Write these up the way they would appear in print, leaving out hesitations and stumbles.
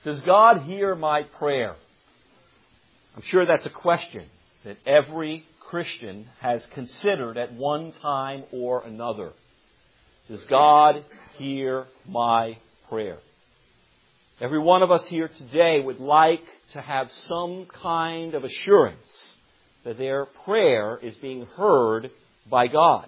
Does God hear my prayer? I'm sure that's a question that every Christian has considered at one time or another. Does God hear my prayer? Every one of us here today would like to have some kind of assurance that their prayer is being heard by God.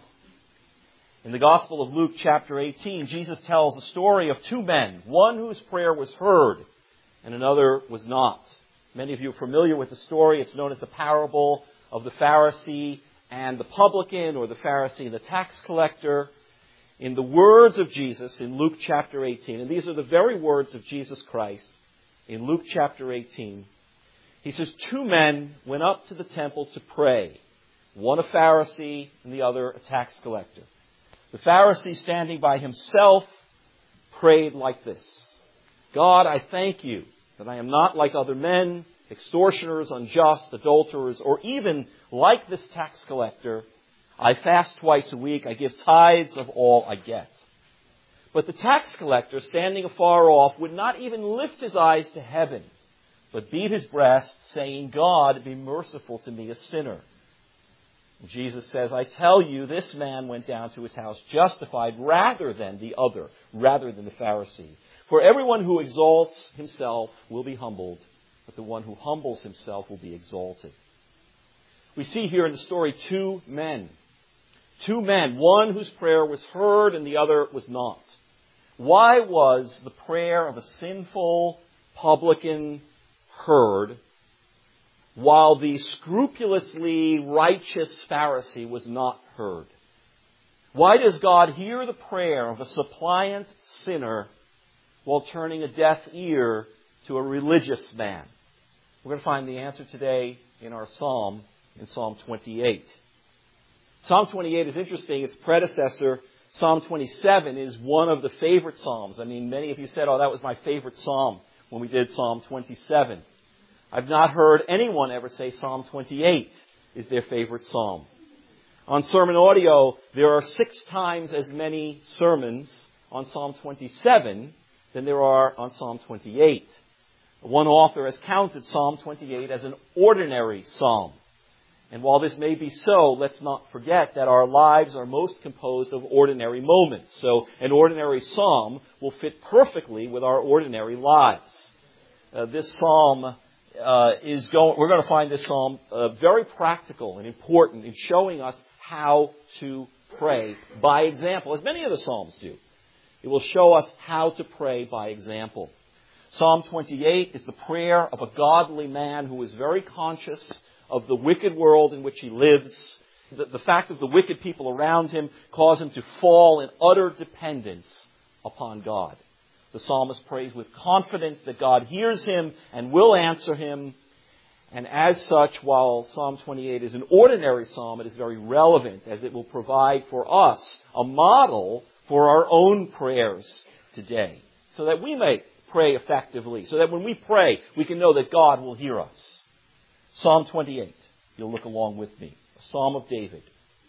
In the Gospel of Luke chapter 18, Jesus tells the story of two men, one whose prayer was heard and another was not. Many of you are familiar with the story. It's known as the parable of the Pharisee and the publican, or the Pharisee and the tax collector. In the words of Jesus in Luke chapter 18, and these are the very words of Jesus Christ in Luke chapter 18, he says, two men went up to the temple to pray, one a Pharisee and the other a tax collector. The Pharisee, standing by himself, prayed like this: God, I thank you that I am not like other men, extortioners, unjust, adulterers, or even like this tax collector. I fast twice a week. I give tithes of all I get. But the tax collector, standing afar off, would not even lift his eyes to heaven, but beat his breast, saying, God, be merciful to me, a sinner. And Jesus says, I tell you, this man went down to his house justified rather than the other, rather than the Pharisee. For everyone who exalts himself will be humbled, but the one who humbles himself will be exalted. We see here in the story two men. Two men, one whose prayer was heard and the other was not. Why was the prayer of a sinful publican heard, while the scrupulously righteous Pharisee was not heard? Why does God hear the prayer of a suppliant sinner while turning a deaf ear to a religious man? We're going to find the answer today in our psalm, in Psalm 28. Psalm 28 is interesting. Its predecessor, Psalm 27, is one of the favorite psalms. I mean, many of you said, oh, that was my favorite psalm when we did Psalm 27. I've not heard anyone ever say Psalm 28 is their favorite psalm. On Sermon Audio, there are 6 times as many sermons on Psalm 27 than there are on Psalm 28. One author has counted Psalm 28 as an ordinary psalm. And while this may be so, let's not forget that our lives are most composed of ordinary moments. So an ordinary psalm will fit perfectly with our ordinary lives. This psalm we're going to find this psalm very practical and important in showing us how to pray by example, as many of the psalms do. It will show us how to pray by example. Psalm 28 is the prayer of a godly man who is very conscious of the wicked world in which he lives. The fact that the wicked people around him cause him to fall in utter dependence upon God. The psalmist prays with confidence that God hears him and will answer him. And as such, while Psalm 28 is an ordinary psalm, it is very relevant as it will provide for us a model for our own prayers today, so that we may pray effectively, so that when we pray, we can know that God will hear us. Psalm 28. You'll look along with me. A Psalm of David.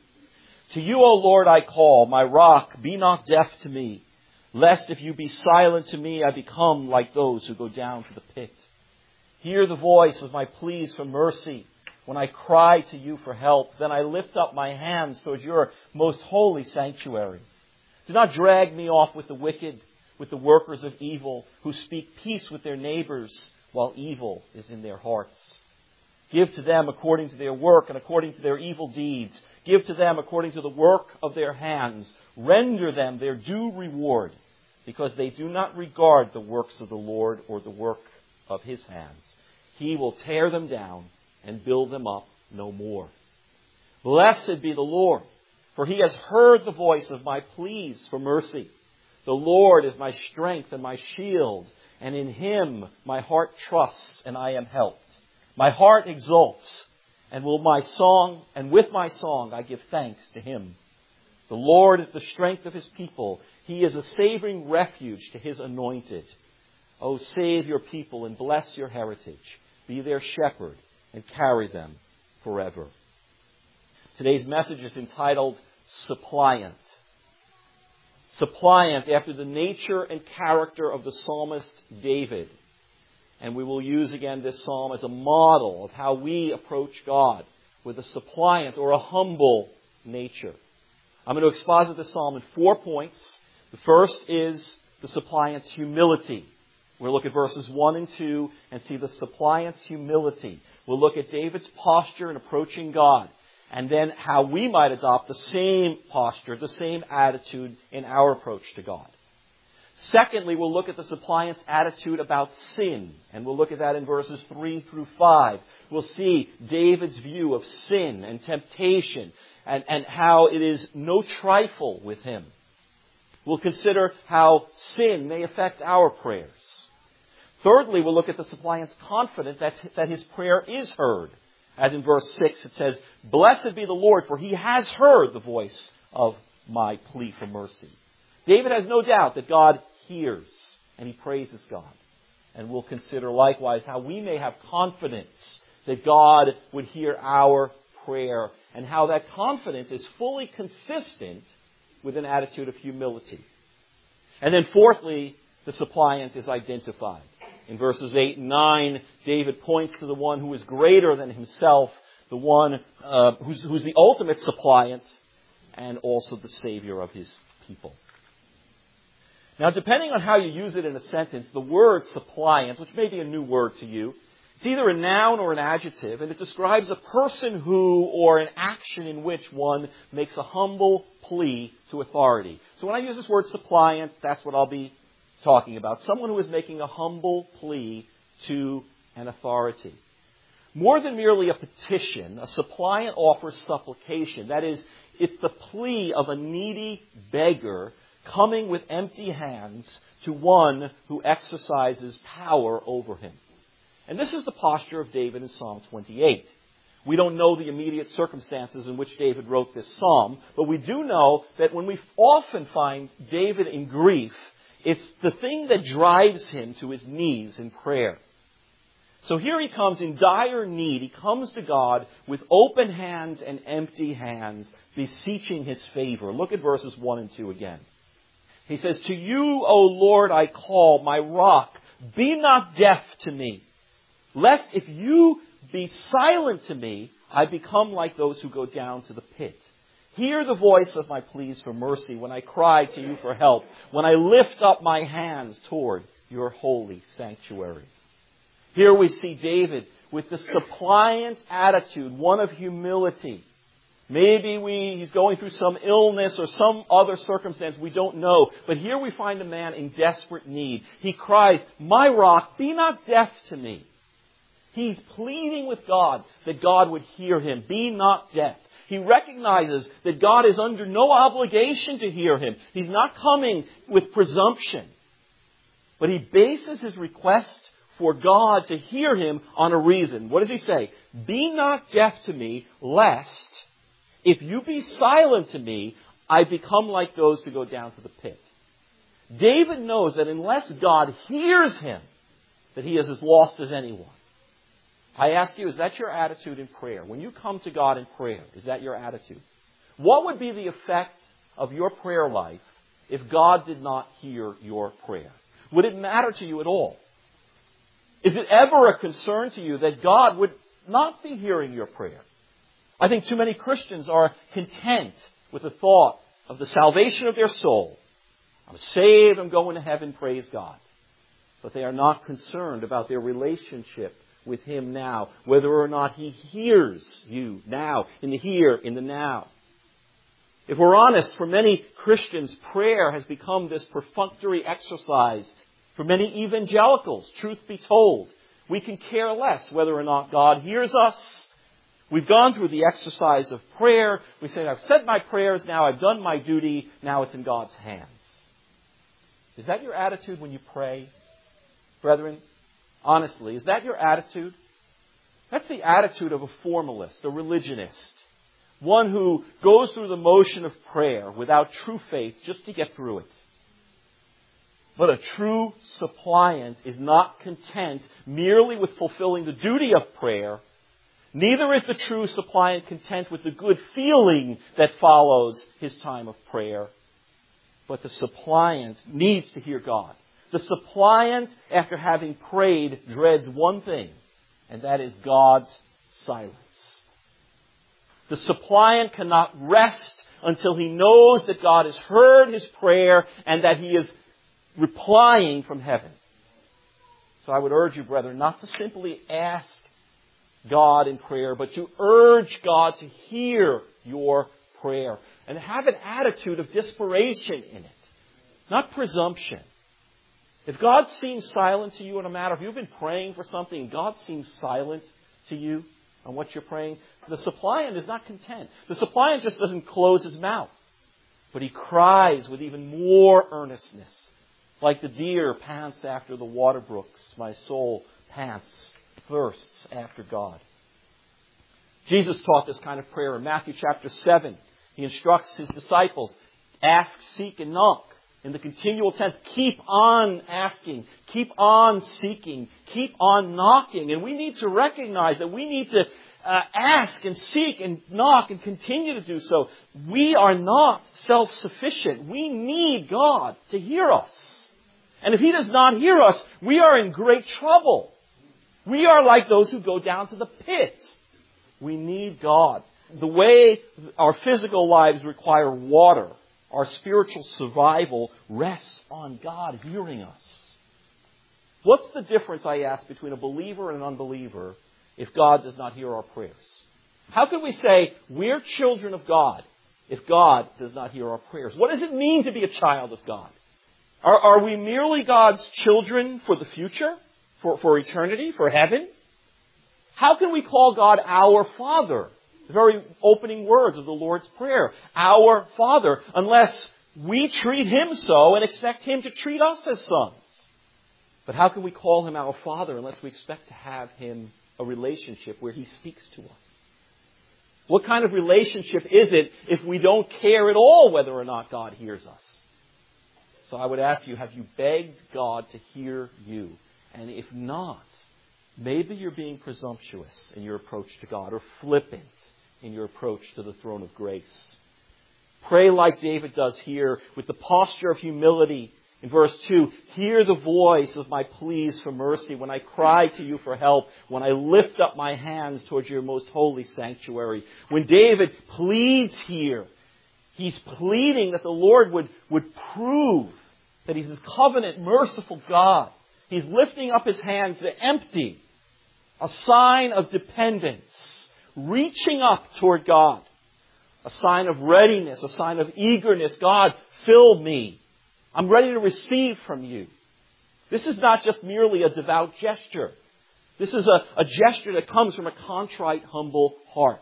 To you, O Lord, I call, my rock, be not deaf to me, lest if you be silent to me, I become like those who go down to the pit. Hear the voice of my pleas for mercy when I cry to you for help. Then I lift up my hands towards your most holy sanctuary. Do not drag me off with the wicked, with the workers of evil, who speak peace with their neighbors while evil is in their hearts. Give to them according to their work and according to their evil deeds. Give to them according to the work of their hands. Render them their due reward, because they do not regard the works of the Lord or the work of his hands. He will tear them down and build them up no more. Blessed be the Lord, for he has heard the voice of my pleas for mercy. The Lord is my strength and my shield, and in him my heart trusts, and I am helped. My heart exults, and with my song I give thanks to him. The Lord is the strength of his people. He is a saving refuge to his anointed. O save your people and bless your heritage. Be their shepherd and carry them forever. Today's message is entitled Suppliant. Suppliant, after the nature and character of the psalmist David. And we will use again this psalm as a model of how we approach God with a suppliant or a humble nature. I'm going to exposit this psalm in 4 points. The first is the suppliant's humility. We'll look at verses 1 and 2 and see the suppliant's humility. We'll look at David's posture in approaching God, and then how we might adopt the same posture, the same attitude in our approach to God. Secondly, we'll look at the suppliant's attitude about sin, and we'll look at that in verses 3 through 5. We'll see David's view of sin and temptation, and how it is no trifle with him. We'll consider how sin may affect our prayers. Thirdly, we'll look at the suppliant's confidence that his prayer is heard. As in verse 6 it says, "Blessed be the Lord, for he has heard the voice of my plea for mercy." David has no doubt that God hears, and he praises God. And we'll consider likewise how we may have confidence that God would hear our prayer, and how that confidence is fully consistent with an attitude of humility. And then fourthly, the suppliant is identified. In verses 8 and 9, David points to the one who is greater than himself, the one who's the ultimate suppliant, and also the Savior of his people. Now, depending on how you use it in a sentence, the word suppliant, which may be a new word to you, it's either a noun or an adjective, and it describes a person who, or an action in which one makes a humble plea to authority. So when I use this word suppliant, that's what I'll be talking about. Someone who is making a humble plea to an authority. More than merely a petition, a suppliant offers supplication. That is, it's the plea of a needy beggar coming with empty hands to one who exercises power over him. And this is the posture of David in Psalm 28. We don't know the immediate circumstances in which David wrote this psalm, but we do know that when we often find David in grief, it's the thing that drives him to his knees in prayer. So here he comes in dire need. He comes to God with open hands and empty hands, beseeching his favor. Look at verses 1 and 2 again. He says, "To you, O Lord, I call, my rock. Be not deaf to me, lest if you be silent to me, I become like those who go down to the pit. Hear the voice of my pleas for mercy when I cry to you for help, when I lift up my hands toward your holy sanctuary." Here we see David with the suppliant attitude, one of humility. Maybe he's going through some illness or some other circumstance, we don't know. But here we find a man in desperate need. He cries, "My rock, be not deaf to me." He's pleading with God that God would hear him. Be not deaf. He recognizes that God is under no obligation to hear him. He's not coming with presumption. But he bases his request for God to hear him on a reason. What does he say? "Be not deaf to me, lest if you be silent to me, I become like those who go down to the pit." David knows that unless God hears him, that he is as lost as anyone. I ask you, is that your attitude in prayer? When you come to God in prayer, is that your attitude? What would be the effect of your prayer life if God did not hear your prayer? Would it matter to you at all? Is it ever a concern to you that God would not be hearing your prayer? I think too many Christians are content with the thought of the salvation of their soul. I'm saved, I'm going to heaven, praise God. But they are not concerned about their relationship with Him now, whether or not He hears you now, in the here, in the now. If we're honest, for many Christians, prayer has become this perfunctory exercise. For many evangelicals, truth be told, we can care less whether or not God hears us. We've gone through the exercise of prayer. We say, I've said my prayers, now I've done my duty, now it's in God's hands. Is that your attitude when you pray? Brethren, honestly, is that your attitude? That's the attitude of a formalist, a religionist. One who goes through the motion of prayer without true faith just to get through it. But a true suppliant is not content merely with fulfilling the duty of prayer. Neither is the true suppliant content with the good feeling that follows his time of prayer. But the suppliant needs to hear God. The suppliant, after having prayed, dreads one thing, and that is God's silence. The suppliant cannot rest until he knows that God has heard his prayer and that he is replying from heaven. So I would urge you, brethren, not to simply ask God in prayer, but to urge God to hear your prayer and have an attitude of desperation in it, not presumption. If God seems silent to you in a matter, if you've been praying for something and God seems silent to you on what you're praying, the suppliant is not content. The suppliant just doesn't close his mouth, but he cries with even more earnestness. Like the deer pants after the water brooks, my soul pants, thirsts after God. Jesus taught this kind of prayer in Matthew chapter 7. He instructs his disciples, ask, seek, and knock. In the continual tense, keep on asking, keep on seeking, keep on knocking. And we need to recognize that we need to ask and seek and knock and continue to do so. We are not self-sufficient. We need God to hear us. And if He does not hear us, we are in great trouble. We are like those who go down to the pit. We need God. The way our physical lives require water, our spiritual survival rests on God hearing us. What's the difference, I ask, between a believer and an unbeliever if God does not hear our prayers? How can we say we're children of God if God does not hear our prayers? What does it mean to be a child of God? Are we merely God's children for the future, for eternity, for heaven? How can we call God our Father? The very opening words of the Lord's Prayer. Our Father, unless we treat Him so and expect Him to treat us as sons. But how can we call Him our Father unless we expect to have Him a relationship where He speaks to us? What kind of relationship is it if we don't care at all whether or not God hears us? So I would ask you, have you begged God to hear you? And if not, maybe you're being presumptuous in your approach to God or flippant in your approach to the throne of grace. Pray like David does here with the posture of humility. In verse 2, hear the voice of my pleas for mercy when I cry to you for help, when I lift up my hands towards your most holy sanctuary. When David pleads here, he's pleading that the Lord would prove that He's His covenant, merciful God. He's lifting up His hands to empty, a sign of dependence, reaching up toward God, a sign of readiness, a sign of eagerness. God, fill me. I'm ready to receive from you. This is not just merely a devout gesture. This is a gesture that comes from a contrite, humble heart.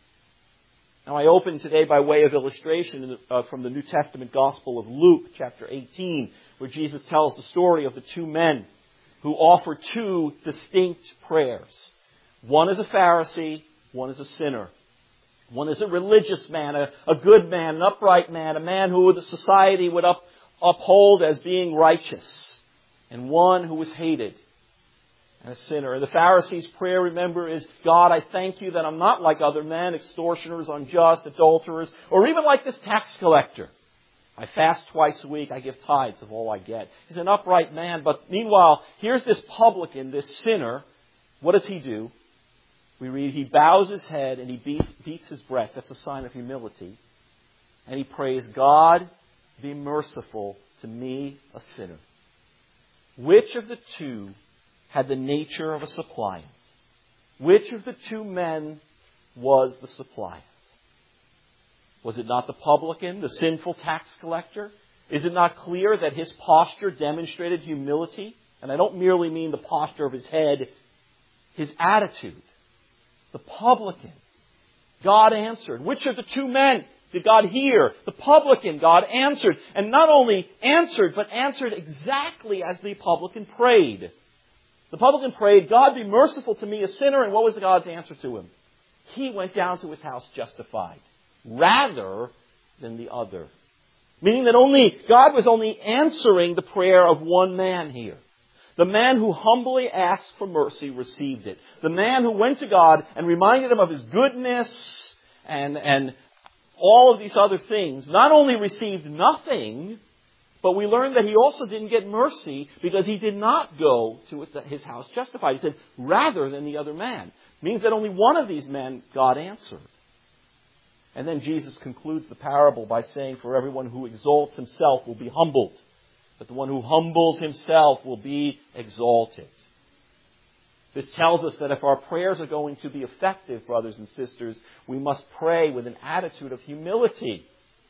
Now I open today by way of illustration from the New Testament Gospel of Luke, chapter 18, where Jesus tells the story of the two men who offer two distinct prayers. One is a Pharisee, one is a sinner. One is a religious man, a good man, an upright man, a man who the society would uphold as being righteous. And one who was hated, and a sinner. And the Pharisee's prayer, remember, is, God, I thank you that I'm not like other men, extortioners, unjust, adulterers, or even like this tax collector. I fast twice a week. I give tithes of all I get. He's an upright man. But meanwhile, here's this publican, this sinner. What does he do? We read, he bows his head and he beats his breast. That's a sign of humility. And he prays, God, be merciful to me, a sinner. Which of the two had the nature of a suppliant? Which of the two men was the suppliant? Was it not the publican, the sinful tax collector? Is it not clear that his posture demonstrated humility? And I don't merely mean the posture of his head, his attitude. The publican. God answered. Which of the two men did God hear? The publican. God answered. And not only answered, but answered exactly as the publican prayed. The publican prayed, God, be merciful to me, a sinner. And what was God's answer to him? He went down to his house justified, rather than the other. Meaning that God was only answering the prayer of one man here. The man who humbly asked for mercy received it. The man who went to God and reminded him of His goodness and all of these other things, not only received nothing, But we learn that he also didn't get mercy because he did not go to his house justified. He said, rather than the other man. It means that only one of these men God answered. And then Jesus concludes the parable by saying, for everyone who exalts himself will be humbled, but the one who humbles himself will be exalted. This tells us that if our prayers are going to be effective, brothers and sisters, we must pray with an attitude of humility.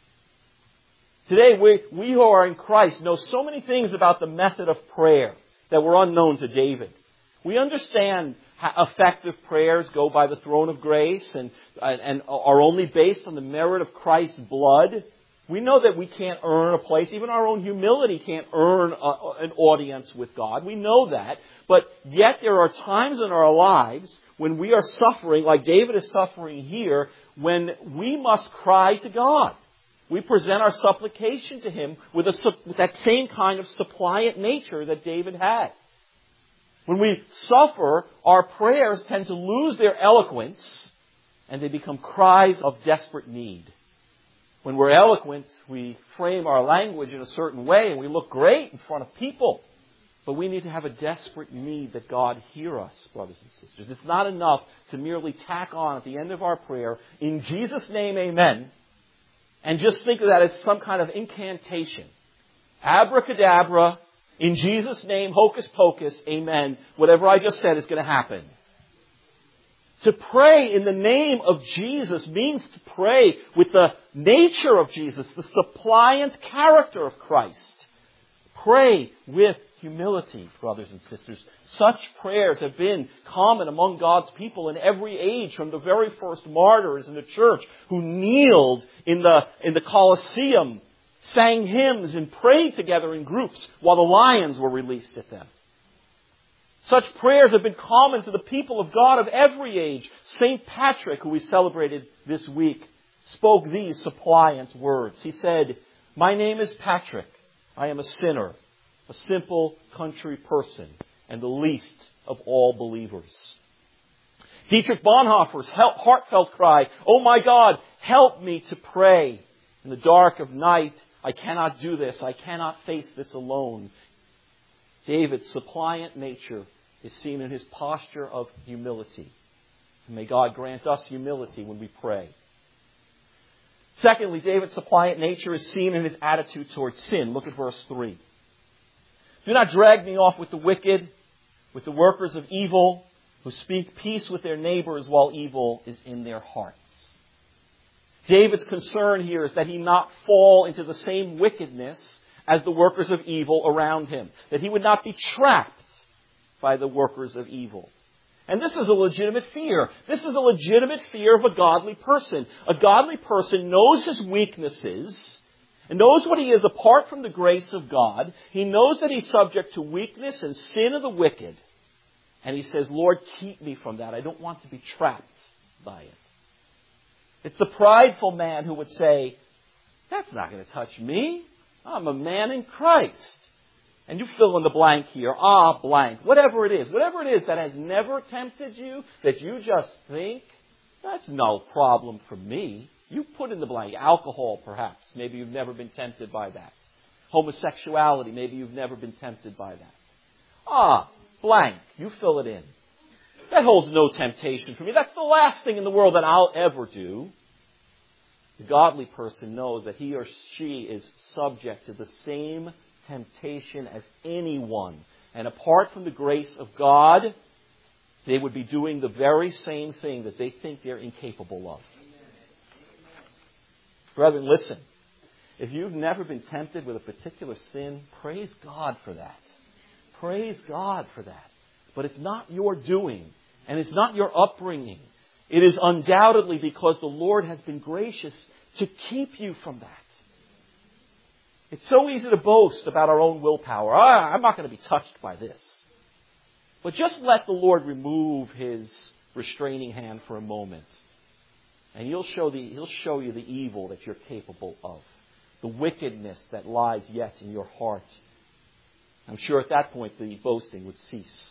Today, we who are in Christ know so many things about the method of prayer that were unknown to David. We understand how effective prayers go by the throne of grace and are only based on the merit of Christ's blood. We know that we can't earn a place. Even our own humility can't earn an audience with God. We know that. But yet there are times in our lives when we are suffering, like David is suffering here, when we must cry to God. We present our supplication to Him with that same kind of suppliant nature that David had. When we suffer, our prayers tend to lose their eloquence and they become cries of desperate need. When we're eloquent, we frame our language in a certain way and we look great in front of people. But we need to have a desperate need that God hear us, brothers and sisters. It's not enough to merely tack on at the end of our prayer, in Jesus' name, amen, and just think of that as some kind of incantation. Abracadabra, in Jesus' name, hocus pocus, amen. Whatever I just said is going to happen. To pray in the name of Jesus means to pray with the nature of Jesus, the suppliant character of Christ. Pray with humility, brothers and sisters. Such prayers have been common among God's people in every age, from the very first martyrs in the church who kneeled in the Colosseum, sang hymns and prayed together in groups while the lions were released at them. Such prayers have been common to the people of God of every age. St. Patrick, who we celebrated this week, spoke these suppliant words. He said, "My name is Patrick. I am a sinner, a simple country person, and the least of all believers." Dietrich Bonhoeffer's heartfelt cry, "Oh my God, help me to pray. In the dark of night, I cannot do this. I cannot face this alone." David's suppliant nature is seen in his posture of humility. And may God grant us humility when we pray. Secondly, David's suppliant nature is seen in his attitude towards sin. Look at verse 3. "Do not drag me off with the wicked, with the workers of evil, who speak peace with their neighbors while evil is in their hearts." David's concern here is that he not fall into the same wickedness as the workers of evil around him. That he would not be trapped by the workers of evil. And this is a legitimate fear. This is a legitimate fear of a godly person. A godly person knows his weaknesses and knows what he is apart from the grace of God. He knows that he's subject to weakness and sin of the wicked. And he says, "Lord, keep me from that. I don't want to be trapped by it." It's the prideful man who would say, "That's not going to touch me. I'm a man in Christ." And you fill in the blank here, blank. Whatever it is that has never tempted you, that you just think, "That's no problem for me." You put in the blank. Alcohol, perhaps. Maybe you've never been tempted by that. Homosexuality. Maybe you've never been tempted by that. Blank. You fill it in. That holds no temptation for me. That's the last thing in the world that I'll ever do. The godly person knows that he or she is subject to the same temptation as anyone. And apart from the grace of God, they would be doing the very same thing that they think they're incapable of. Brethren, listen. If you've never been tempted with a particular sin, praise God for that. Praise God for that. But it's not your doing, and it's not your upbringing. It is undoubtedly because the Lord has been gracious to keep you from that. It's so easy to boast about our own willpower. I'm not going to be touched by this. But just let the Lord remove His restraining hand for a moment. And He'll show you the evil that you're capable of. The wickedness that lies yet in your heart. I'm sure at that point the boasting would cease.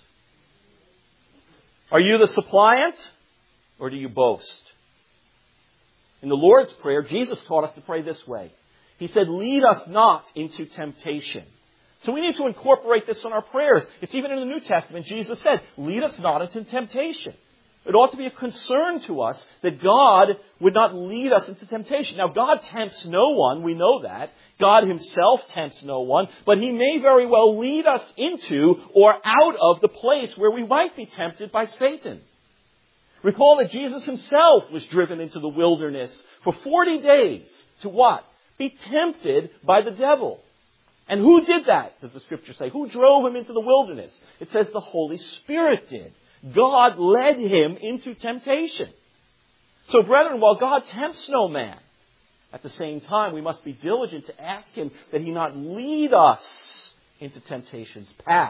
Are you the suppliant, or do you boast? In the Lord's Prayer, Jesus taught us to pray this way. He said, lead us not into temptation. So we need to incorporate this in our prayers. It's even in the New Testament. Jesus said, lead us not into temptation. It ought to be a concern to us that God would not lead us into temptation. Now, God tempts no one. We know that. God himself tempts no one. But he may very well lead us into or out of the place where we might be tempted by Satan. Recall that Jesus himself was driven into the wilderness for 40 days to what? Be tempted by the devil. And who did that, does the Scripture say? Who drove him into the wilderness? It says the Holy Spirit did. God led him into temptation. So, brethren, while God tempts no man, at the same time we must be diligent to ask him that he not lead us into temptation's path.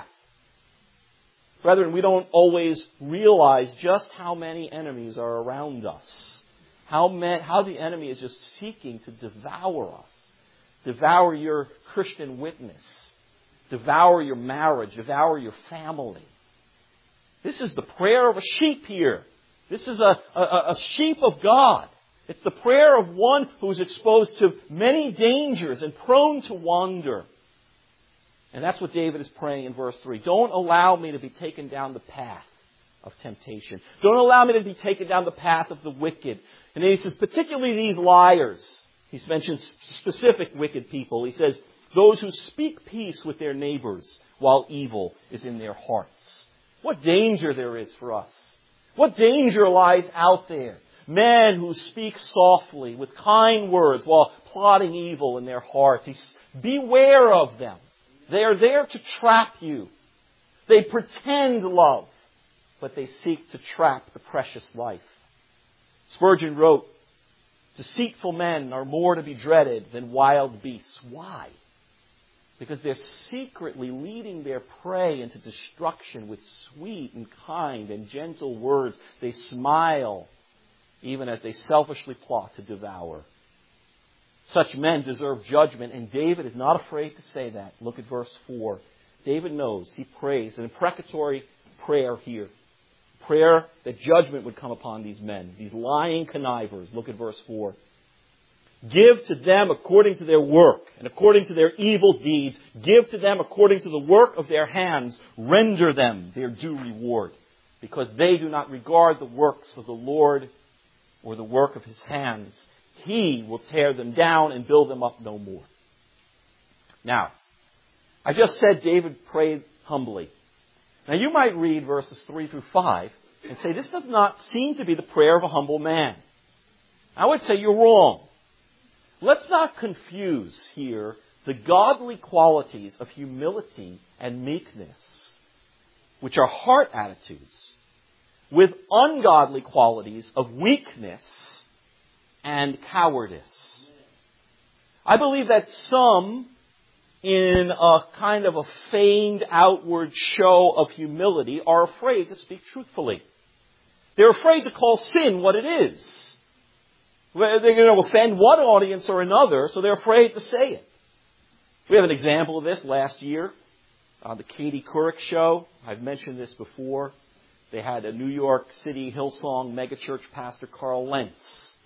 Brethren, we don't always realize just how many enemies are around us. How the enemy is just seeking to devour us. Devour your Christian witness. Devour your marriage. Devour your family. This is the prayer of a sheep here. This is a sheep of God. It's the prayer of one who is exposed to many dangers and prone to wander. And that's what David is praying in verse 3. Don't allow me to be taken down the path of temptation. Don't allow me to be taken down the path of the wicked. And then he says, particularly these liars. He's mentioned specific wicked people. He says, those who speak peace with their neighbors while evil is in their hearts. What danger there is for us. What danger lies out there. Men who speak softly with kind words while plotting evil in their hearts. Beware of them. They are there to trap you. They pretend love, but they seek to trap the precious life. Spurgeon wrote, deceitful men are more to be dreaded than wild beasts. Why? Because they're secretly leading their prey into destruction with sweet and kind and gentle words. They smile even as they selfishly plot to devour. Such men deserve judgment, and David is not afraid to say that. Look at verse 4. David knows, he prays, an imprecatory prayer here. Prayer that judgment would come upon these men, these lying connivers. Look at verse 4. Give to them according to their work and according to their evil deeds. Give to them according to the work of their hands. Render them their due reward, because they do not regard the works of the Lord or the work of his hands. He will tear them down and build them up no more. Now, I just said David prayed humbly. Now you might read verses 3 through 5 and say, this does not seem to be the prayer of a humble man. I would say you're wrong. Let's not confuse here the godly qualities of humility and meekness, which are heart attitudes, with ungodly qualities of weakness and cowardice. I believe that some, in a kind of a feigned outward show of humility, are afraid to speak truthfully. They're afraid to call sin what it is. They're going to offend one audience or another, so they're afraid to say it. We have an example of this last year on the Katie Couric show. I've mentioned this before. They had a New York City Hillsong megachurch pastor, Carl Lentz.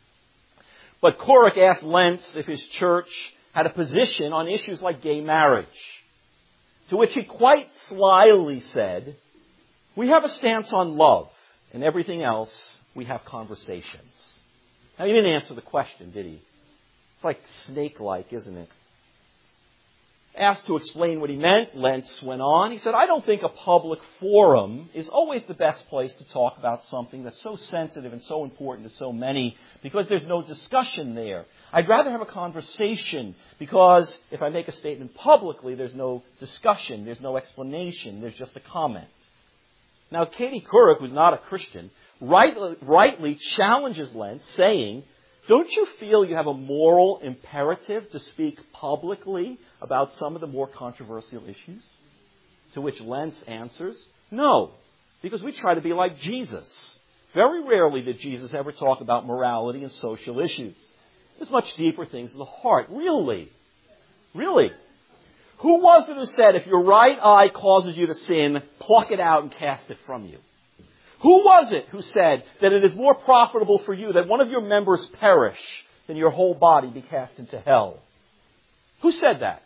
But Couric asked Lentz if his church had a position on issues like gay marriage. To which he quite slyly said, we have a stance on love, and everything else, we have conversations. Now, he didn't answer the question, did he? It's like snake-like, isn't it? Asked to explain what he meant, Lentz went on. He said, I don't think a public forum is always the best place to talk about something that's so sensitive and so important to so many, because there's no discussion there. I'd rather have a conversation, because if I make a statement publicly, there's no discussion, there's no explanation, there's just a comment. Now, Katie Couric, who's not a Christian, rightly challenges Lentz, saying, don't you feel you have a moral imperative to speak publicly about some of the more controversial issues? To which Lentz answers, no, because we try to be like Jesus. Very rarely did Jesus ever talk about morality and social issues. There's much deeper things in the heart. Really? Really? Who was it who said, if your right eye causes you to sin, pluck it out and cast it from you? Who was it who said that it is more profitable for you that one of your members perish than your whole body be cast into hell? Who said that?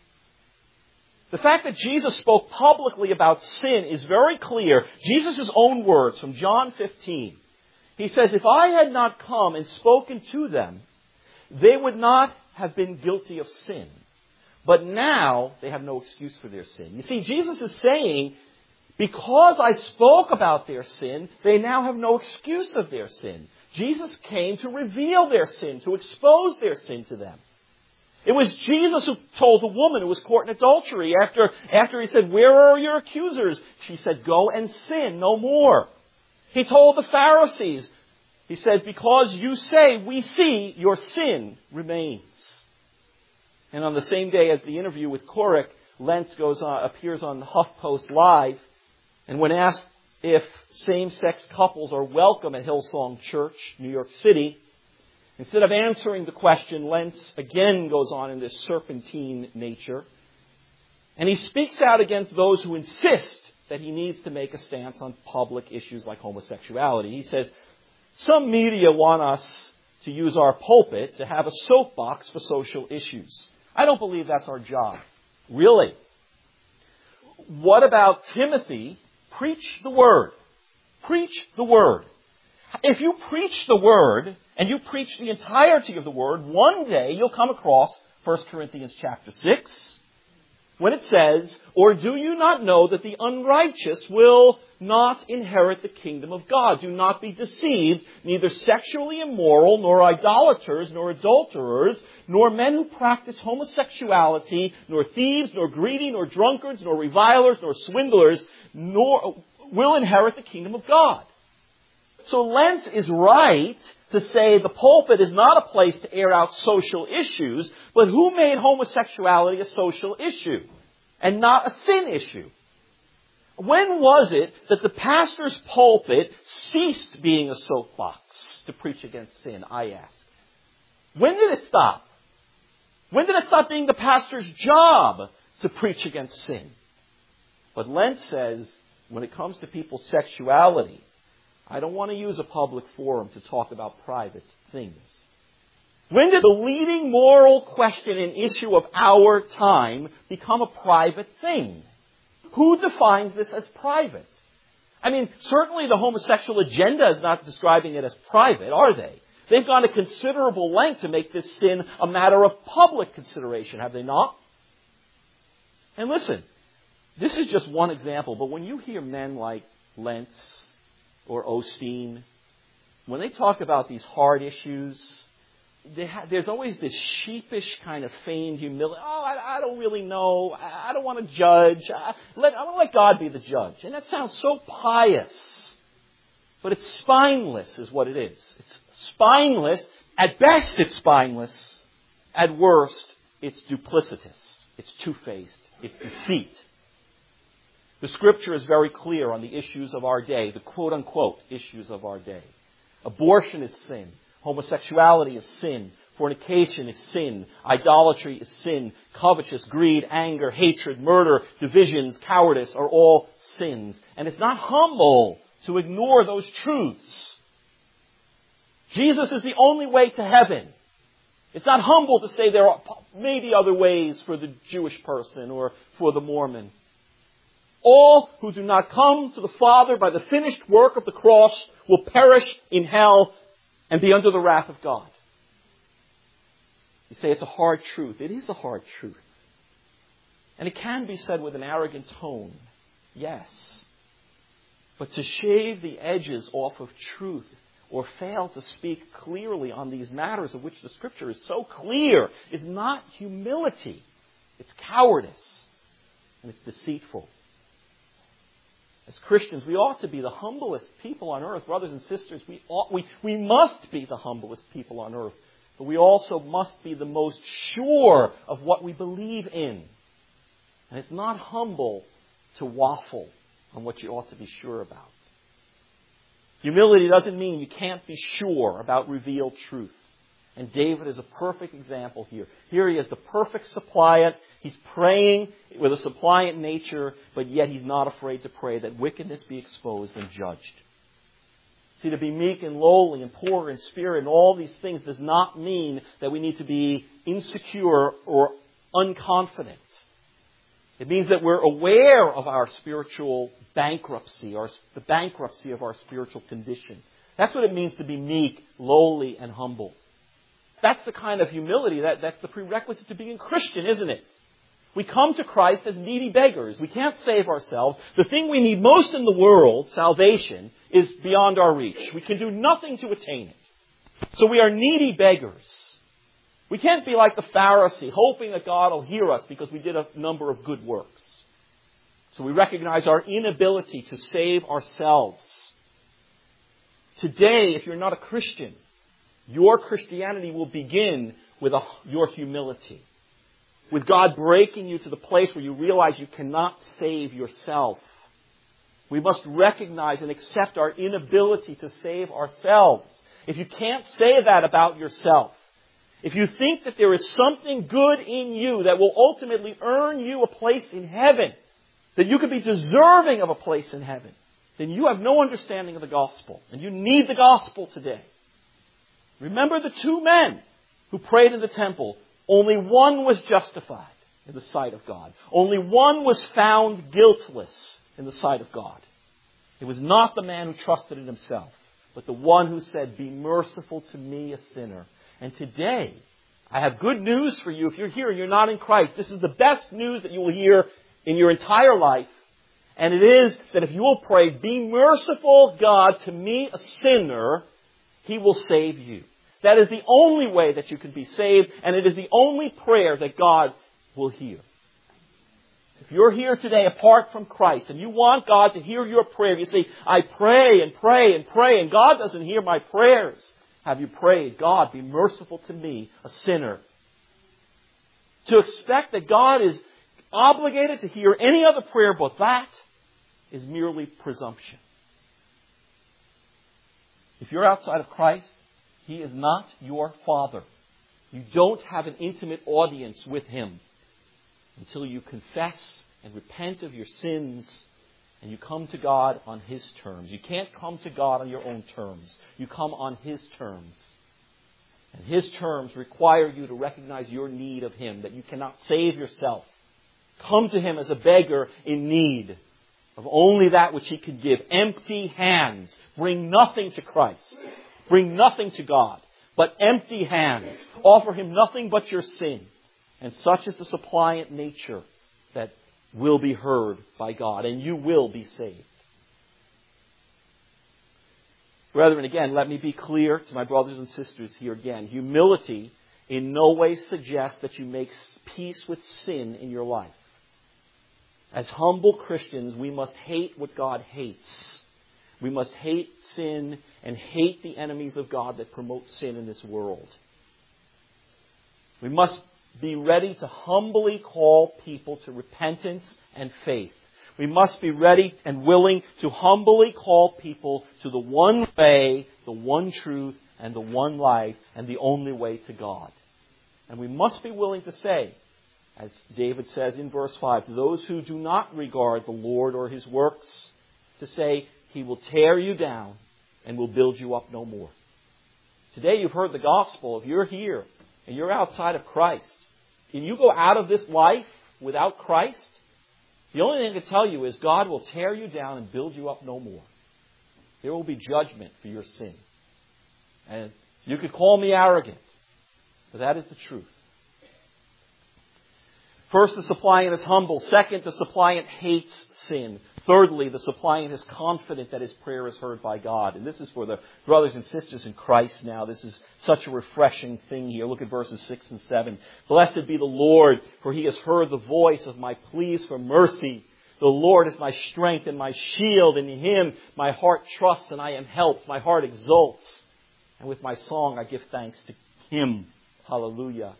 The fact that Jesus spoke publicly about sin is very clear. Jesus' own words from John 15. He says, if I had not come and spoken to them, they would not have been guilty of sin. But now they have no excuse for their sin. You see, Jesus is saying, because I spoke about their sin, they now have no excuse of their sin. Jesus came to reveal their sin, to expose their sin to them. It was Jesus who told the woman who was caught in adultery after he said, where are your accusers? She said, go and sin no more. He told the Pharisees, he says, because you say, we see, your sin remains. And on the same day as the interview with Korach, Lentz appears on HuffPost Live. And when asked if same-sex couples are welcome at Hillsong Church, New York City, instead of answering the question, Lentz again goes on in this serpentine nature. And he speaks out against those who insist that he needs to make a stance on public issues like homosexuality. He says, some media want us to use our pulpit to have a soapbox for social issues. I don't believe that's our job. Really. What about Timothy? Preach the Word. Preach the Word. If you preach the Word, and you preach the entirety of the Word, one day you'll come across 1 Corinthians chapter 6, when it says, or do you not know that the unrighteous will not inherit the kingdom of God? Do not be deceived, neither sexually immoral, nor idolaters, nor adulterers, nor men who practice homosexuality, nor thieves, nor greedy, nor drunkards, nor revilers, nor swindlers, nor will inherit the kingdom of God. So Lentz is right to say the pulpit is not a place to air out social issues, but who made homosexuality a social issue and not a sin issue? When was it that the pastor's pulpit ceased being a soapbox to preach against sin, I ask? When did it stop? When did it stop being the pastor's job to preach against sin? But Lentz says, when it comes to people's sexuality, I don't want to use a public forum to talk about private things. When did the leading moral question and issue of our time become a private thing? Who defines this as private? I mean, certainly the homosexual agenda is not describing it as private, are they? They've gone to considerable length to make this sin a matter of public consideration, have they not? And listen, this is just one example, but when you hear men like Lentz or Osteen, when they talk about these hard issues, there's always this sheepish kind of feigned humility. Oh, I don't really know. I don't want to judge. I'm going to let God be the judge. And that sounds so pious. But it's spineless is what it is. It's spineless. At best, it's spineless. At worst, it's duplicitous. It's two-faced. It's deceit. The Scripture is very clear on the issues of our day, the quote-unquote issues of our day. Abortion is sin. Homosexuality is sin. Fornication is sin. Idolatry is sin. Covetous, greed, anger, hatred, murder, divisions, cowardice are all sins. And it's not humble to ignore those truths. Jesus is the only way to heaven. It's not humble to say there are maybe other ways for the Jewish person or for the Mormon. All who do not come to the Father by the finished work of the cross will perish in hell and be under the wrath of God. You say it's a hard truth. It is a hard truth. And it can be said with an arrogant tone. Yes. But to shave the edges off of truth or fail to speak clearly on these matters of which the Scripture is so clear is not humility. It's cowardice. And it's deceitful. As Christians, we ought to be the humblest people on earth. Brothers and sisters, we must be the humblest people on earth. But we also must be the most sure of what we believe in. And it's not humble to waffle on what you ought to be sure about. Humility doesn't mean you can't be sure about revealed truth. And David is a perfect example here. Here he is the perfect suppliant. He's praying with a suppliant nature, but yet he's not afraid to pray that wickedness be exposed and judged. See, to be meek and lowly and poor in spirit and all these things does not mean that we need to be insecure or unconfident. It means that we're aware of our spiritual bankruptcy, or the bankruptcy of our spiritual condition. That's what it means to be meek, lowly, and humble. That's the kind of humility, that's the prerequisite to being a Christian, isn't it? We come to Christ as needy beggars. We can't save ourselves. The thing we need most in the world, salvation, is beyond our reach. We can do nothing to attain it. So we are needy beggars. We can't be like the Pharisee, hoping that God will hear us because we did a number of good works. So we recognize our inability to save ourselves. Today, if you're not a Christian, your Christianity will begin with your humility. With God breaking you to the place where you realize you cannot save yourself. We must recognize and accept our inability to save ourselves. If you can't say that about yourself, if you think that there is something good in you that will ultimately earn you a place in heaven, that you could be deserving of a place in heaven, then you have no understanding of the gospel. And you need the gospel today. Remember the two men who prayed in the temple. Only one was justified in the sight of God. Only one was found guiltless in the sight of God. It was not the man who trusted in himself, but the one who said, "Be merciful to me, a sinner." And today, I have good news for you. If you're here and you're not in Christ, this is the best news that you will hear in your entire life. And it is that if you will pray, "Be merciful, God, to me, a sinner," He will save you. That is the only way that you can be saved, and it is the only prayer that God will hear. If you're here today apart from Christ, and you want God to hear your prayer, you say, "I pray and pray and pray, and God doesn't hear my prayers." Have you prayed, "God, be merciful to me, a sinner"? To expect that God is obligated to hear any other prayer but that is merely presumption. If you're outside of Christ, He is not your Father. You don't have an intimate audience with Him until you confess and repent of your sins and you come to God on His terms. You can't come to God on your own terms. You come on His terms. And His terms require you to recognize your need of Him, that you cannot save yourself. Come to Him as a beggar in need of only that which He can give. Empty hands. Bring nothing to Christ. Bring nothing to God, but empty hands. Offer Him nothing but your sin. And such is the suppliant nature that will be heard by God, and you will be saved. Brethren, again, let me be clear to my brothers and sisters here again. Humility in no way suggests that you make peace with sin in your life. As humble Christians, we must hate what God hates. We must hate sin and hate the enemies of God that promote sin in this world. We must be ready to humbly call people to repentance and faith. We must be ready and willing to humbly call people to the one way, the one truth, and the one life, and the only way to God. And we must be willing to say, as David says in verse 5, to those who do not regard the Lord or His works, to say, He will tear you down and will build you up no more. Today you've heard the gospel. If you're here and you're outside of Christ, and you go out of this life without Christ, the only thing I can tell you is God will tear you down and build you up no more. There will be judgment for your sin. And you could call me arrogant, but that is the truth. First, the suppliant is humble. Second, the suppliant hates sin. Thirdly, the suppliant is confident that his prayer is heard by God. And this is for the brothers and sisters in Christ now. This is such a refreshing thing here. Look at verses 6 and 7. Blessed be the Lord, for He has heard the voice of my pleas for mercy. The Lord is my strength and my shield, and in Him my heart trusts and I am helped. My heart exults. And with my song I give thanks to Him. Hallelujah.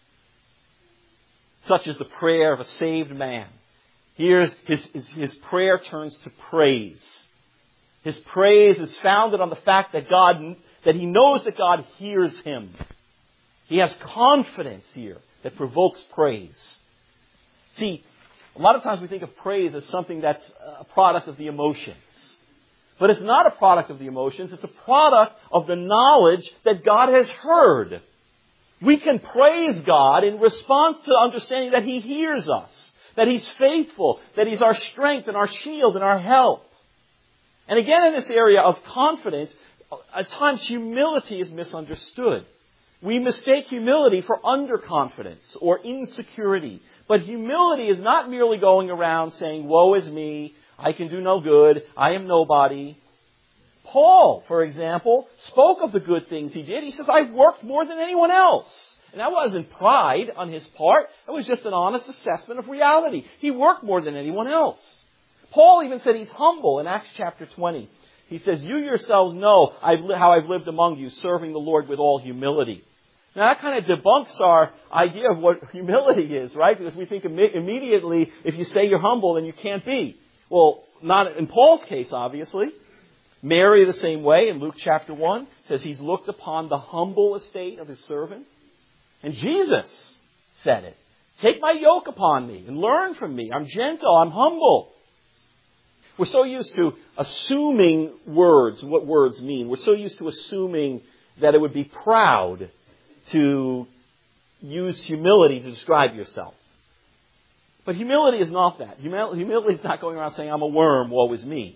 Such is the prayer of a saved man. Here's his prayer turns to praise. His praise is founded on the fact that he knows that God hears him. He has confidence here that provokes praise. See, a lot of times we think of praise as something that's a product of the emotions. But it's not a product of the emotions. It's a product of the knowledge that God has heard. We can praise God in response to understanding that He hears us, that He's faithful, that He's our strength and our shield and our help. And again, in this area of confidence, at times humility is misunderstood. We mistake humility for underconfidence or insecurity. But humility is not merely going around saying, woe is me, I can do no good, I am nobody. Paul, for example, spoke of the good things he did. He says, I've worked more than anyone else. And that wasn't pride on his part. It was just an honest assessment of reality. He worked more than anyone else. Paul even said he's humble in Acts chapter 20. He says, you yourselves know how I've lived among you, serving the Lord with all humility. Now that kind of debunks our idea of what humility is, right? Because we think immediately, if you say you're humble, then you can't be. Well, not in Paul's case, obviously. Mary the same way in Luke chapter 1 says he's looked upon the humble estate of his servant. And Jesus said it. Take my yoke upon me and learn from me. I'm gentle, I'm humble. We're so used to assuming words, what words mean. We're so used to assuming that it would be proud to use humility to describe yourself. But humility is not that. Humility is not going around saying, I'm a worm, woe is me.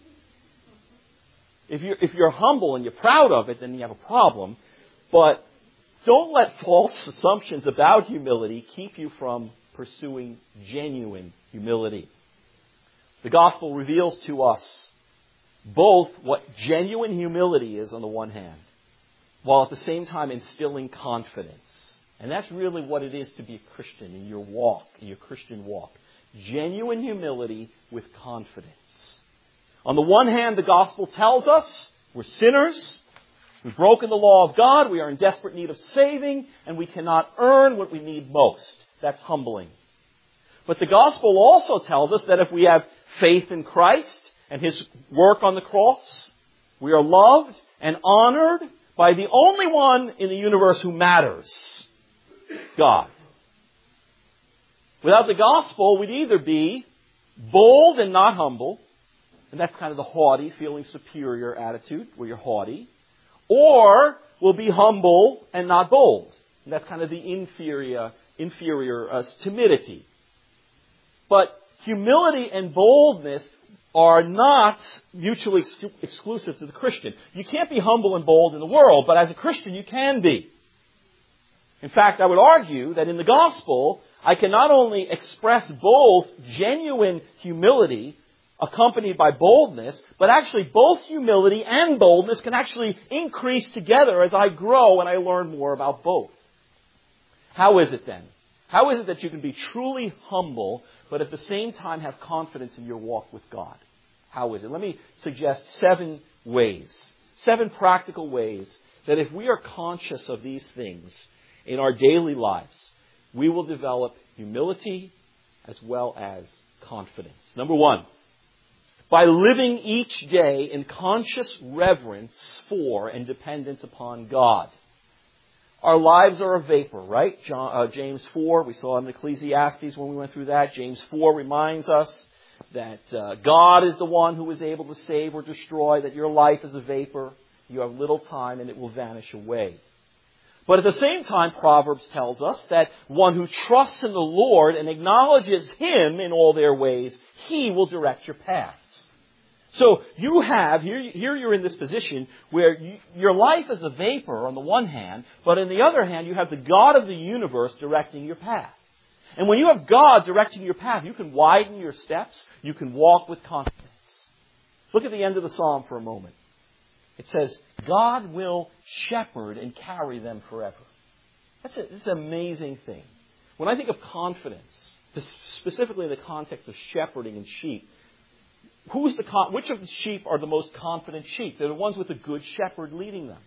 If you're humble and you're proud of it, then you have a problem. But don't let false assumptions about humility keep you from pursuing genuine humility. The gospel reveals to us both what genuine humility is on the one hand, while at the same time instilling confidence. And that's really what it is to be a Christian in your walk, in your Christian walk. Genuine humility with confidence. On the one hand, the gospel tells us we're sinners, we've broken the law of God, we are in desperate need of saving, and we cannot earn what we need most. That's humbling. But the gospel also tells us that if we have faith in Christ and His work on the cross, we are loved and honored by the only one in the universe who matters, God. Without the gospel, we'd either be bold and not humble, and that's kind of the haughty, feeling superior attitude, where you're haughty, or we'll be humble and not bold. And that's kind of the inferior timidity. But humility and boldness are not mutually exclusive to the Christian. You can't be humble and bold in the world, but as a Christian you can be. In fact, I would argue that in the gospel, I can not only express both genuine humility accompanied by boldness, but actually both humility and boldness can actually increase together as I grow and I learn more about both. How is it then? How is it that you can be truly humble, but at the same time have confidence in your walk with God? How is it? Let me suggest 7 ways, 7 practical ways that if we are conscious of these things in our daily lives, we will develop humility as well as confidence. Number 1, by living each day in conscious reverence for and dependence upon God. Our lives are a vapor, right? James 4, we saw in Ecclesiastes when we went through that. James 4 reminds us that God is the one who is able to save or destroy, that your life is a vapor. You have little time and it will vanish away. But at the same time, Proverbs tells us that one who trusts in the Lord and acknowledges Him in all their ways, He will direct your paths. So you have, here you're in this position where your life is a vapor on the one hand, but on the other hand, you have the God of the universe directing your path. And when you have God directing your path, you can widen your steps, you can walk with confidence. Look at the end of the psalm for a moment. It says, God will shepherd and carry them forever. That's an amazing thing. When I think of confidence, specifically in the context of shepherding and sheep, which of the sheep are the most confident sheep? They're the ones with a good shepherd leading them.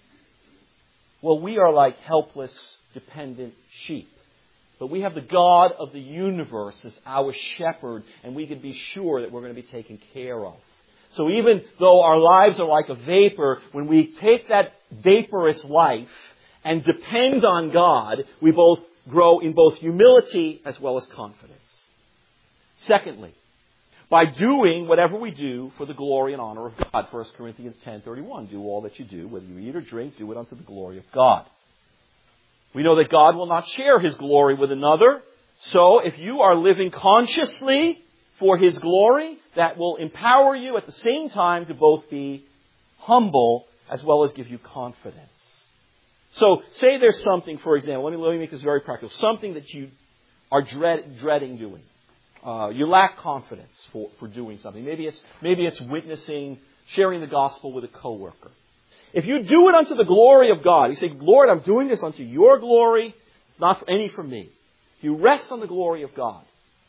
Well, we are like helpless, dependent sheep. But we have the God of the universe as our shepherd, and we can be sure that we're going to be taken care of. So even though our lives are like a vapor, when we take that vaporous life and depend on God, we both grow in both humility as well as confidence. Secondly, by doing whatever we do for the glory and honor of God. 1 Corinthians 10:31. Do all that you do, whether you eat or drink, do it unto the glory of God. We know that God will not share His glory with another. So if you are living consciously for His glory, that will empower you at the same time to both be humble as well as give you confidence. So say there's something, for example, let me make this very practical, something that you are dreading doing. You lack confidence for doing something. Maybe it's witnessing, sharing the gospel with a coworker. If you do it unto the glory of God, you say, Lord, I'm doing this unto your glory, it's not any for me. If you rest on the glory of God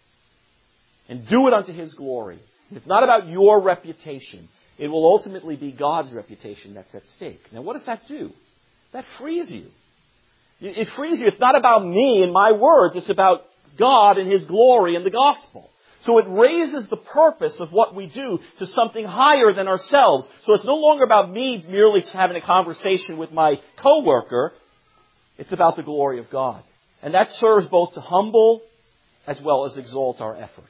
and do it unto His glory, it's not about your reputation. It will ultimately be God's reputation that's at stake. Now, what does that do? That frees you. It frees you. It's not about me and my words. It's about God and His glory and the gospel. So it raises the purpose of what we do to something higher than ourselves. So it's no longer about me merely having a conversation with my coworker. It's about the glory of God. And that serves both to humble as well as exalt our efforts.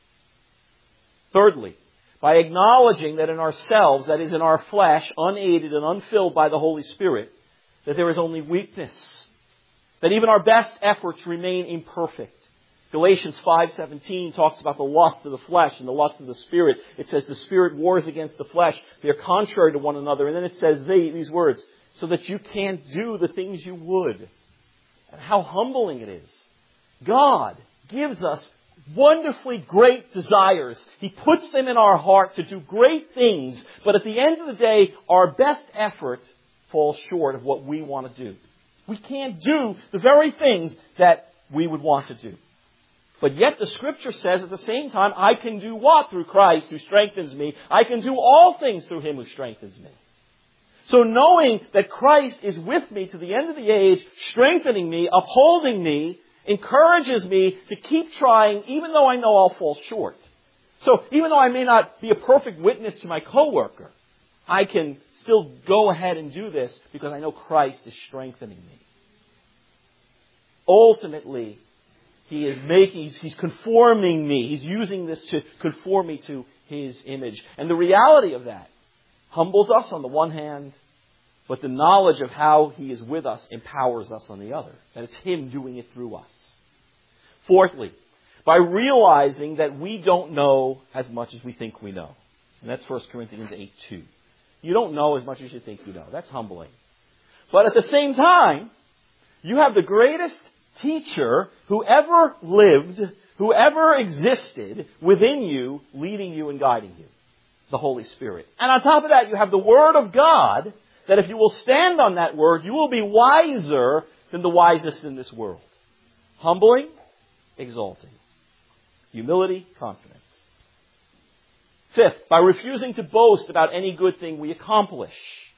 Thirdly, by acknowledging that in ourselves, that is in our flesh, unaided and unfilled by the Holy Spirit, that there is only weakness. That even our best efforts remain imperfect. Galatians 5:17 talks about the lust of the flesh and the lust of the Spirit. It says the Spirit wars against the flesh. They are contrary to one another. And then it says these words, so that you can't do the things you would. And how humbling it is. God gives us wonderfully great desires. He puts them in our heart to do great things. But at the end of the day, our best effort falls short of what we want to do. We can't do the very things that we would want to do. But yet the Scripture says at the same time, I can do what? Through Christ who strengthens me. I can do all things through Him who strengthens me. So knowing that Christ is with me to the end of the age, strengthening me, upholding me, encourages me to keep trying even though I know I'll fall short. So even though I may not be a perfect witness to my coworker, I can still go ahead and do this because I know Christ is strengthening me. Ultimately, He's conforming me. He's using this to conform me to His image. And the reality of that humbles us on the one hand, but the knowledge of how He is with us empowers us on the other. That it's Him doing it through us. Fourthly, by realizing that we don't know as much as we think we know. And that's 1 Corinthians 8:2. You don't know as much as you think you know. That's humbling. But at the same time, you have the greatest teacher who ever lived, who ever existed within you, leading you and guiding you. The Holy Spirit. And on top of that, you have the Word of God, that if you will stand on that Word, you will be wiser than the wisest in this world. Humbling, exalting. Humility, confidence. Fifth, by refusing to boast about any good thing we accomplish,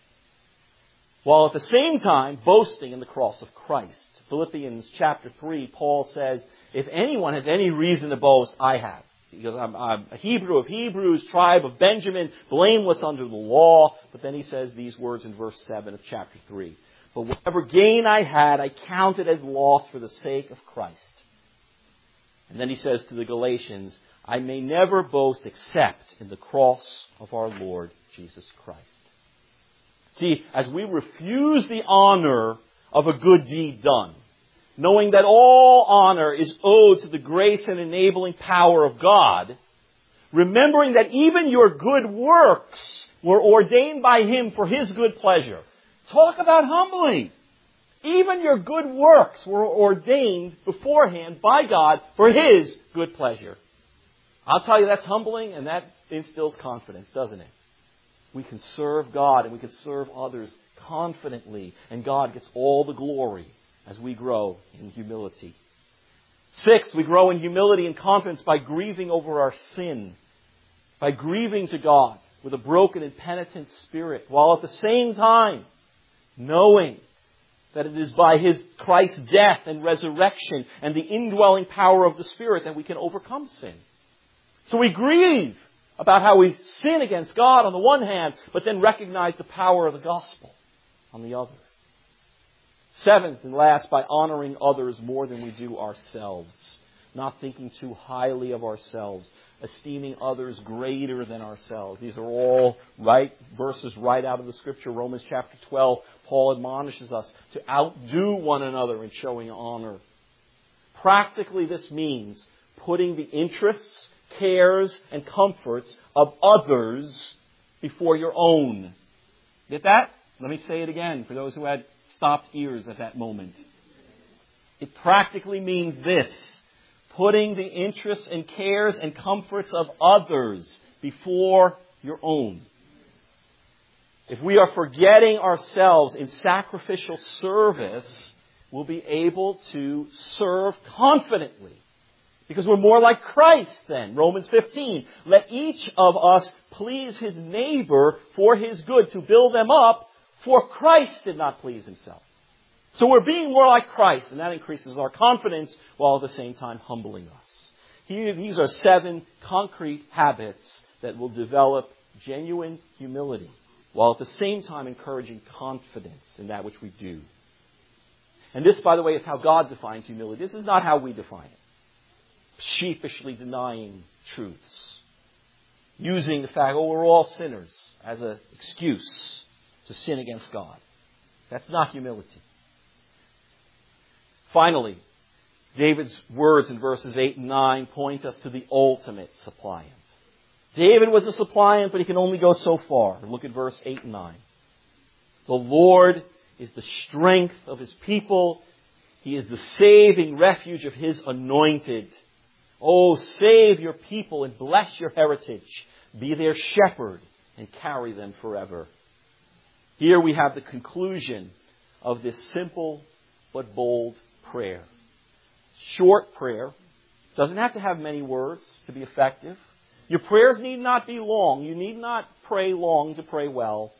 while at the same time boasting in the cross of Christ. Philippians chapter 3, Paul says, if anyone has any reason to boast, I have. Because I'm a Hebrew of Hebrews, tribe of Benjamin, blameless under the law. But then he says these words in verse 7 of chapter 3. But whatever gain I had, I counted as loss for the sake of Christ. And then he says to the Galatians, I may never boast except in the cross of our Lord Jesus Christ. See, as we refuse the honor of a good deed done, knowing that all honor is owed to the grace and enabling power of God, remembering that even your good works were ordained by Him for His good pleasure. Talk about humbling. Even your good works were ordained beforehand by God for His good pleasure. I'll tell you, that's humbling, and that instills confidence, doesn't it? We can serve God and we can serve others confidently, and God gets all the glory as we grow in humility. Sixth, we grow in humility and confidence by grieving over our sin, by grieving to God with a broken and penitent spirit, while at the same time knowing that it is by Christ's death and resurrection and the indwelling power of the Spirit that we can overcome sin. So we grieve about how we sin against God on the one hand, but then recognize the power of the gospel on the other. Seventh and last, by honoring others more than we do ourselves. not thinking too highly of ourselves, esteeming others greater than ourselves. These are all verses right out of the Scripture. Romans chapter 12, Paul admonishes us to outdo one another in showing honor. Practically, this means putting the interests, cares, and comforts of others before your own. Get that? Let me say it again for those who had stopped ears at that moment. It practically means this: putting the interests and cares and comforts of others before your own. If we are forgetting ourselves in sacrificial service, we'll be able to serve confidently. Because we're more like Christ then. Romans 15. Let each of us please his neighbor for his good, to build them up, for Christ did not please himself. So we're being more like Christ, and that increases our confidence while at the same time humbling us. These are 7 concrete habits that will develop genuine humility, while at the same time encouraging confidence in that which we do. And this, by the way, is how God defines humility. This is not how we define it. Sheepishly denying truths. Using the fact, we're all sinners as an excuse to sin against God. That's not humility. Finally, David's words in verses 8 and 9 point us to the ultimate suppliant. David was a suppliant, but he can only go so far. Look at verse 8 and 9. The Lord is the strength of his people. He is the saving refuge of his anointed. Oh, save your people and bless your heritage. Be their shepherd and carry them forever. Here we have the conclusion of this simple but bold prayer. Short prayer. Doesn't have to have many words to be effective. Your prayers need not be long. You need not pray long to pray well.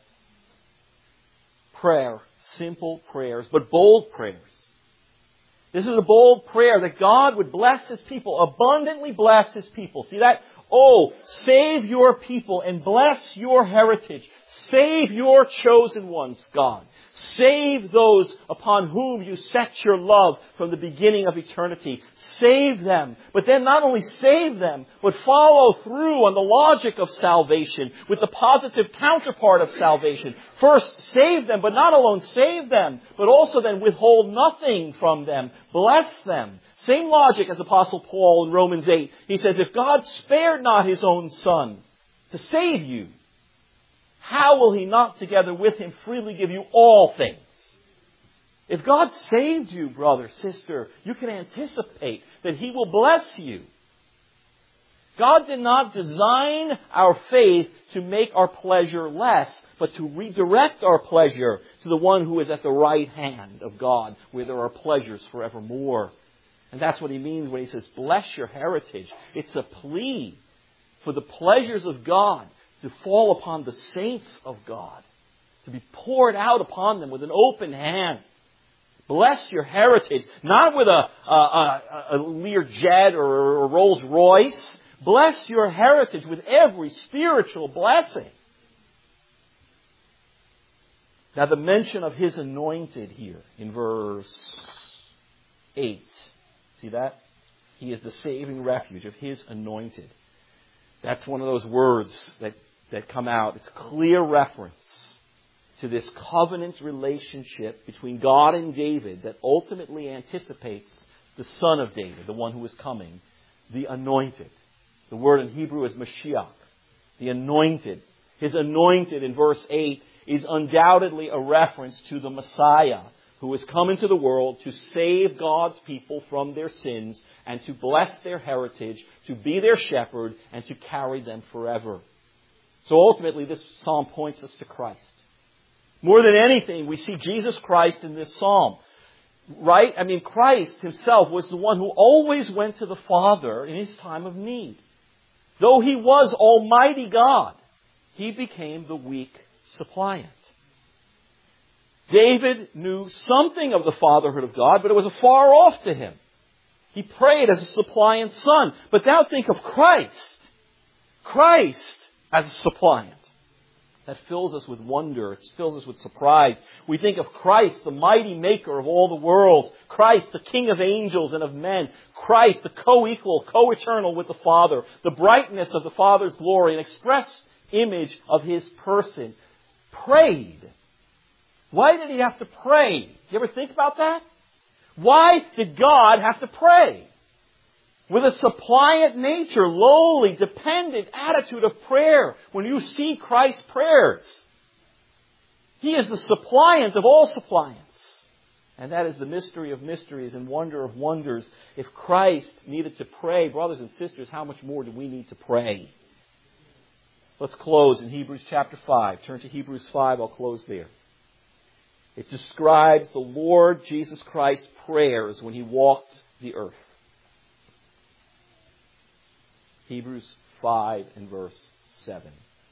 Prayer. Simple prayers, but bold prayers. This is a bold prayer that God would bless his people, abundantly bless his people. See that? Oh, save your people and bless your heritage. Save your chosen ones, God. Save those upon whom you set your love from the beginning of eternity. Save them. But then not only save them, but follow through on the logic of salvation with the positive counterpart of salvation. First, save them, but not alone save them, but also then withhold nothing from them. Bless them. Same logic as Apostle Paul in Romans 8. He says, if God spared not his own Son to save you, how will he not together with him freely give you all things? If God saved you, brother, sister, you can anticipate that he will bless you. God did not design our faith to make our pleasure less, but to redirect our pleasure to the one who is at the right hand of God, where there are pleasures forevermore. And that's what he means when he says, bless your heritage. It's a plea for the pleasures of God to fall upon the saints of God, to be poured out upon them with an open hand. Bless your heritage, not with a Learjet or a Rolls Royce. Bless your heritage with every spiritual blessing. Now the mention of his anointed here in verse 8. See that? He is the saving refuge of his anointed. That's one of those words that come out. It's clear reference to this covenant relationship between God and David that ultimately anticipates the son of David, the one who is coming, the anointed. The word in Hebrew is Mashiach, the anointed. His anointed in verse 8 is undoubtedly a reference to the Messiah who has come into the world to save God's people from their sins and to bless their heritage, to be their shepherd, and to carry them forever. So ultimately, this psalm points us to Christ. More than anything, we see Jesus Christ in this psalm. Right? I mean, Christ himself was the one who always went to the Father in his time of need. Though he was Almighty God, he became the weak suppliant. David knew something of the fatherhood of God, but it was afar off to him. He prayed as a suppliant son. But now think of Christ. Christ as a suppliant. that fills us with wonder. It fills us with surprise. We think of Christ, the mighty maker of all the worlds. Christ, the King of angels and of men. Christ, the co-equal, co-eternal with the Father. The brightness of the Father's glory, an express image of His person. Prayed. Why did He have to pray? You ever think about that? Why did God have to pray? With a suppliant nature, lowly, dependent attitude of prayer. When you see Christ's prayers, He is the suppliant of all suppliants. And that is the mystery of mysteries and wonder of wonders. If Christ needed to pray, brothers and sisters, how much more do we need to pray? Let's close in Hebrews chapter 5. Turn to Hebrews 5. I'll close there. It describes the Lord Jesus Christ's prayers when He walked the earth. Hebrews 5 and verse 7.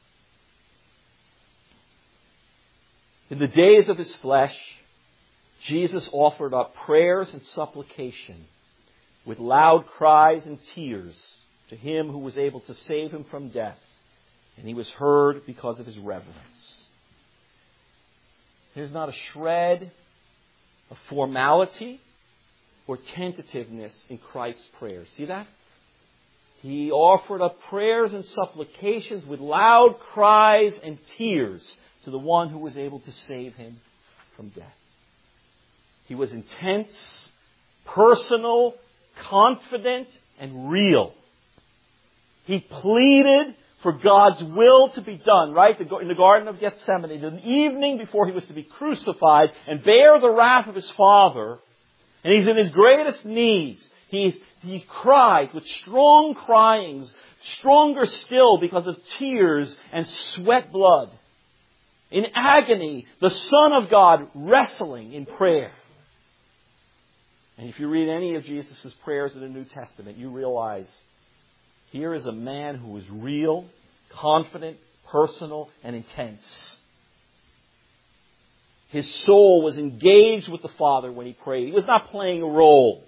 In the days of His flesh, Jesus offered up prayers and supplication with loud cries and tears to Him who was able to save Him from death. And He was heard because of His reverence. There's not a shred of formality or tentativeness in Christ's prayers. See that? He offered up prayers and supplications with loud cries and tears to the one who was able to save him from death. He was intense, personal, confident, and real. He pleaded for God's will to be done, right? In the Garden of Gethsemane, the evening before He was to be crucified and bear the wrath of His Father. And He's in His greatest needs. He cries with strong cryings, stronger still because of tears and sweat blood. In agony, the Son of God wrestling in prayer. And if you read any of Jesus' prayers in the New Testament, you realize here is a man who was real, confident, personal, and intense. His soul was engaged with the Father when He prayed. He was not playing a role.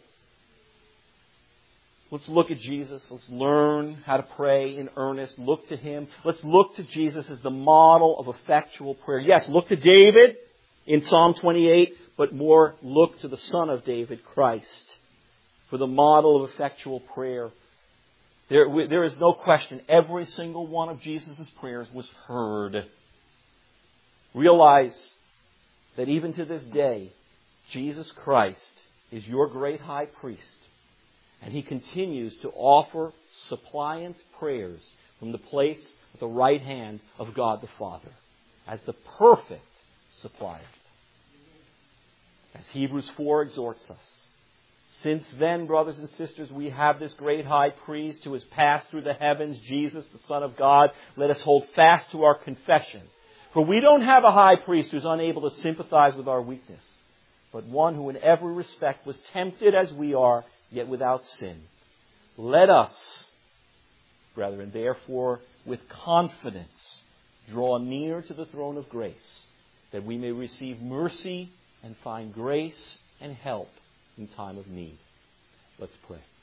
Let's look at Jesus. Let's learn how to pray in earnest. Look to Him. Let's look to Jesus as the model of effectual prayer. Yes, look to David in Psalm 28, but more look to the Son of David, Christ, for the model of effectual prayer. There is no question. Every single one of Jesus' prayers was heard. Realize that even to this day, Jesus Christ is your great high priest. And He continues to offer suppliant prayers from the place at the right hand of God the Father as the perfect suppliant. As Hebrews 4 exhorts us. Since then, brothers and sisters, we have this great high priest who has passed through the heavens, Jesus, the Son of God. Let us hold fast to our confession. For we don't have a high priest who's unable to sympathize with our weakness, but one who in every respect was tempted as we are, yet without sin. Let us, brethren, therefore, with confidence, draw near to the throne of grace, that we may receive mercy and find grace and help in time of need. Let's pray.